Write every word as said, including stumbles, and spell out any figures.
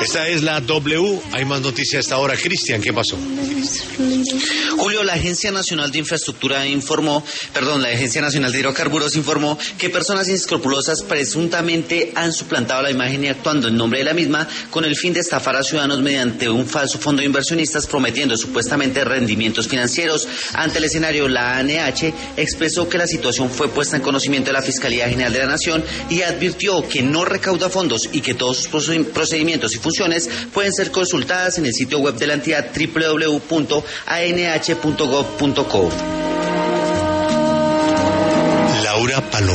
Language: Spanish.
Esta es la W. Hay más noticias a esta hora. Cristian, ¿qué pasó? Julio, la Agencia Nacional de Infraestructura informó, perdón, la Agencia Nacional de Hidrocarburos informó que personas inescrupulosas presuntamente han suplantado la imagen y actuando en nombre de la misma con el fin de estafar a ciudadanos mediante un falso fondo de inversionistas prometiendo supuestamente rendimientos financieros. Ante el escenario, la A N H expresó que la situación fue puesta en conocimiento de la Fiscalía General de la Nación y advirtió que no recauda fondos y que todos sus procedimientos y funciones pueden ser consultadas en el sitio web de la entidad doble u doble u doble u punto a n h punto gov punto co. Laura Paloma.